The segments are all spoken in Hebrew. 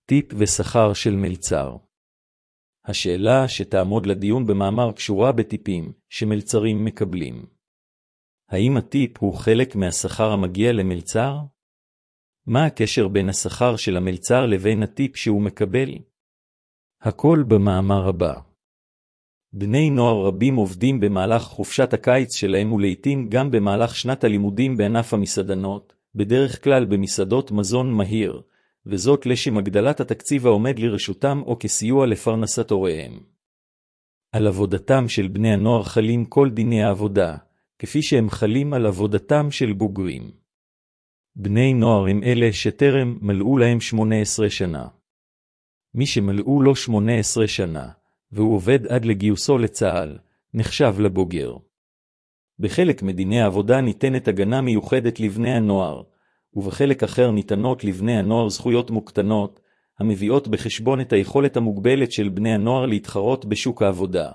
טיפ ושכר של מלצר. השאלה שתעמוד לדיון במאמר קשורה בטיפים שמלצרים מקבלים. האם הטיפ הוא חלק מהשכר המגיע למלצר? מה הקשר בין השכר של המלצר לבין הטיפ שהוא מקבל? הכל במאמר הבא. בני נוער רבים עובדים במהלך חופשת הקיץ שלהם ולעיתים גם במהלך שנת הלימודים בענף המסעדנות, בדרך כלל במסעדות מזון מהיר, וזאת לשם הגדלת התקציב העומד לרשותם או כסיוע לפרנסת הוריהם. על עבודתם של בני הנוער חלים כל דיני העבודה, כפי שהם חלים על עבודתם של בוגרים. בני נוער הם אלה שטרם מלאו להם 18 שנה. מי שמלאו לו 18 שנה, והוא עובד עד לגיוסו לצה"ל, נחשב לבוגר. בחלק מדיני העבודה ניתנת הגנה מיוחדת לבני הנוער, ובחלק אחר ניתנות לבני הנוער זכויות מוקטנות, המביאות בחשבון את היכולת המוגבלת של בני הנוער להתחרות בשוק העבודה.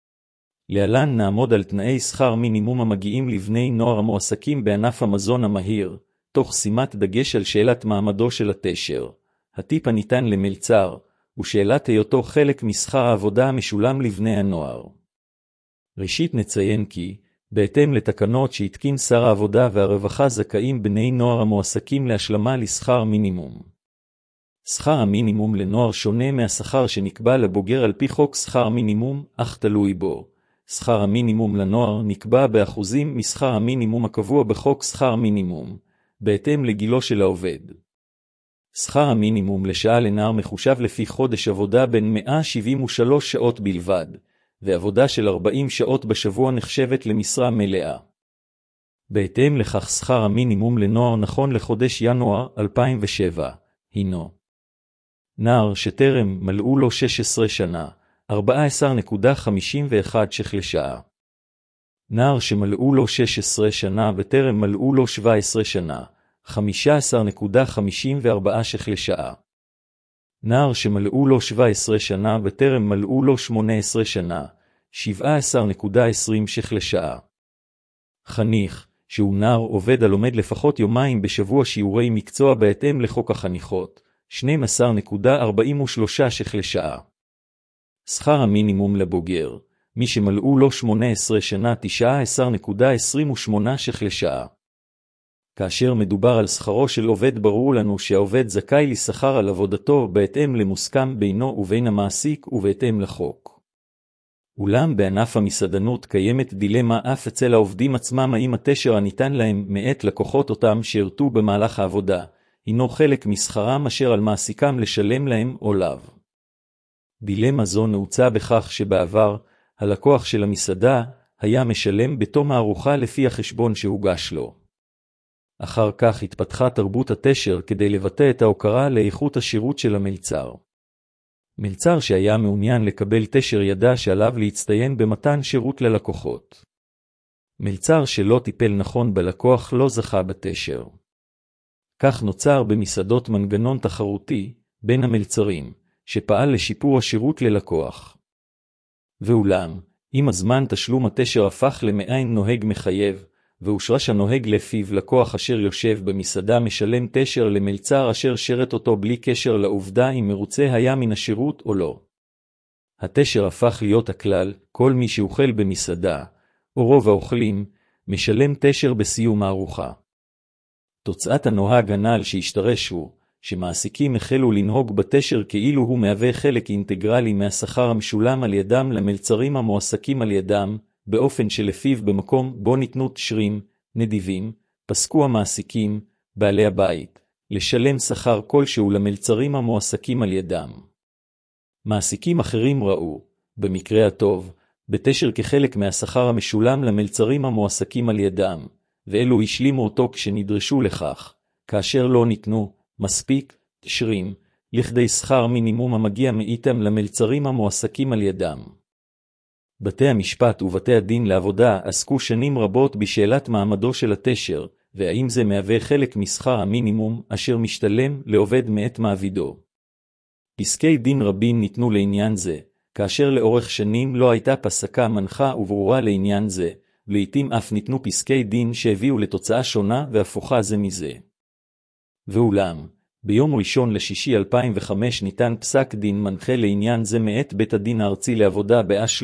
להלן נעמוד על תנאי שכר מינימום המגיעים לבני נוער המועסקים בענף המזון המהיר, תוך שימת דגש על שאלת מעמדו של התשר, הטיפ הניתן למלצר, ושאלת היותו חלק משכר העבודה המשולם לבני הנוער. ראשית נציין כי, בהתאם לתקנות שהתקין שר העבודה והרווחה זכאים בני נוער המועסקים להשלמה לשכר מינימום. שכר המינימום לנוער שונה מהשכר שנקבע לבוגר על פי חוק שכר מינימום, אך תלוי בו. שכר המינימום לנוער נקבע באחוזים משכר המינימום הקבוע בחוק שכר מינימום, בהתאם לגילו של העובד. שכר המינימום לשעה לנער מחושב לפי חודש עבודה בין 173 שעות בלבד, ועבודה של 40 שעות בשבוע נחשבת למשרה מלאה. בהתאם לכך שכר המינימום לנוער נכון לחודש ינואר 2007, הינו נער שטרם מלאו לו 16 שנה, 14.51 ש"ח לשעה. נער שמלאו לו 16 שנה וטרם מלאו לו 17 שנה, 15.54 ש"ח לשעה. נער שמלאו לו 17 שנה וטרם מלאו לו 18 שנה, 17.20 ש"ח לשעה. חניך, שהוא נער עובד הלומד לפחות יומיים בשבוע שיעורי מקצוע בהתאם לחוק החניכות, 12.43 ש"ח לשעה. שכר המינימום לבוגר, מי שמלאו לו 18 שנה 19.28 ש"ח לשעה. כאשר מדובר על שכרו של עובד ברור לנו שהעובד זכאי לשכר על עבודתו בהתאם למוסכם בינו ובין המעסיק ובהתאם לחוק. אולם בענף המסעדנות קיימת דילמה אף אצל העובדים עצמם האם התשר הניתן להם מאת לקוחות אותם שירתו במהלך העבודה, הינו חלק משכרם אשר על מעסיקם לשלם להם או לאו. דילמה זו נעוצה בכך שבעבר, הלקוח של המסעדה היה משלם בתום הארוחה לפי החשבון שהוגש לו. אחר כך התפתחה תרבות התשר כדי לבטא את ההוקרה לאיכות השירות של המלצר. מלצר שהיה מעוניין לקבל תשר ידע שעליו להצטיין במתן שירות ללקוחות. מלצר שלא טיפל נכון בלקוח לא זכה בתשר. כך נוצר במסעדות מנגנון תחרותי בין המלצרים, שפעל לשיפור השירות ללקוח. ואולם, עם הזמן תשלום התשר הפך למעין נוהג מחייב, והושרש הנוהג לפיו לקוח אשר יושב במסעדה משלם תשר למלצר אשר שרת אותו בלי קשר לעובדה אם מרוצה היה מן השירות או לא. התשר הפך להיות הכלל, כל מי שאוכל במסעדה, או רוב האוכלים, משלם תשר בסיום הארוחה. תוצאת הנוהג הנ"ל שהשתרש הוא, שמעסיקים החלו לנהוג בתשר כאילו הוא מהווה חלק אינטגרלי מהשכר המשולם על ידם למלצרים המועסקים על ידם, באופן שלפיו במקום בו ניתנו תשרים, נדיבים, פסקו המעסיקים, בעלי הבית, לשלם שכר כלשהו למלצרים המועסקים על ידם. מעסיקים אחרים ראו, במקרה הטוב, בתשר כחלק מהשכר המשולם למלצרים המועסקים על ידם, ואלו השלימו אותו כשנדרשו לכך, כאשר לא ניתנו מספיק תשרים, לכדי שכר מינימום המגיע מאיתם למלצרים המועסקים על ידם. בתי המשפט ובתי הדין לעבודה עסקו שנים רבות בשאלת מעמדו של התשר, והאם זה מהווה חלק משכר המינימום אשר משתלם לעובד מאת מעבידו. פסקי דין רבים ניתנו לעניין זה, כאשר לאורך שנים לא הייתה פסקה מנחה וברורה לעניין זה, לעתים אף ניתנו פסקי דין שהביאו לתוצאה שונה והפוכה זה מזה. ואולם, ביום ראשון לשישי 2005 ניתן פסק דין מנחה לעניין זה מאת בית הדין הארצי לעבודה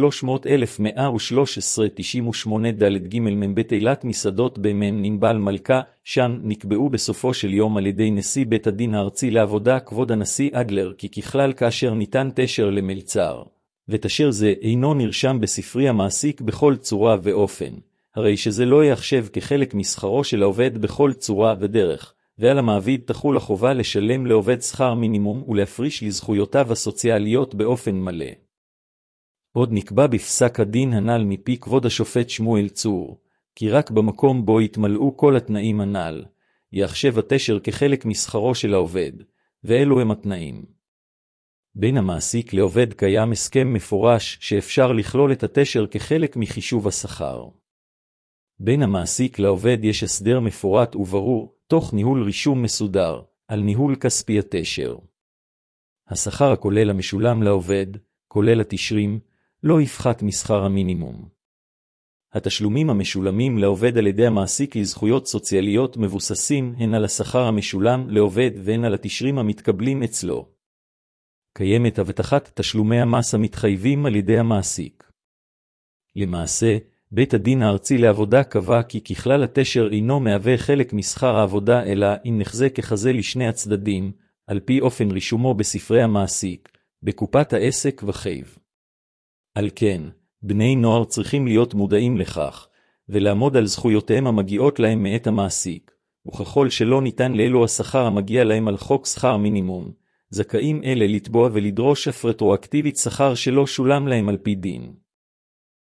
ב-300,113-98 מ"ב אילת מסעדות במ"נ מלכה, שם נקבעו בסופו של יום על ידי נשיא בית הדין הארצי לעבודה כבוד הנשיא אדלר כי ככלל כאשר ניתן תשר למלצר, ותשר זה אינו נרשם בספרי המעסיק בכל צורה ואופן, הרי שזה לא יחשב כחלק משכרו של העובד בכל צורה ודרך, ועל המעביד תחול החובה לשלם לעובד שכר מינימום ולהפריש לזכויותיו הסוציאליות באופן מלא. עוד נקבע בפסק הדין הנ"ל מפי כבוד השופט שמואל צור, כי רק במקום בו יתמלאו כל התנאים הנ"ל, יחשב התשר כחלק משכרו של העובד, ואלו הם התנאים. בין המעסיק לעובד קיים הסכם מפורש שאפשר לכלול את התשר כחלק מחישוב השכר. בין המעסיק לעובד יש הסדר מפורט וברור, תוך ניהול רישום מסודר, על ניהול כספי התשר. השכר הכולל המשולם לעובד, כולל התשרים, לא יפחת משכר המינימום. התשלומים המשולמים לעובד על ידי המעסיק לזכויות סוציאליות מבוססים הן על השכר המשולם לעובד והן על התשרים המתקבלים אצלו. קיימת הבטחת תשלומי המס המתחייבים על ידי המעסיק. למעשה, בית הדין הארצי לעבודה קבע כי ככלל התשר אינו מהווה חלק משכר העבודה אלא אם נחזה ככזה לשני הצדדים, על פי אופן רישומו בספרי המעסיק, בקופת העסק וחייב. על כן, בני נוער צריכים להיות מודעים לכך, ולעמוד על זכויותיהם המגיעות להם מאת המעסיק, וככל שלא ניתן לאלו השכר המגיע להם על חוק שכר מינימום, זכאים אלה לתבוע ולדרוש אף רטרואקטיבית שכר שלא שולם להם על פי דין.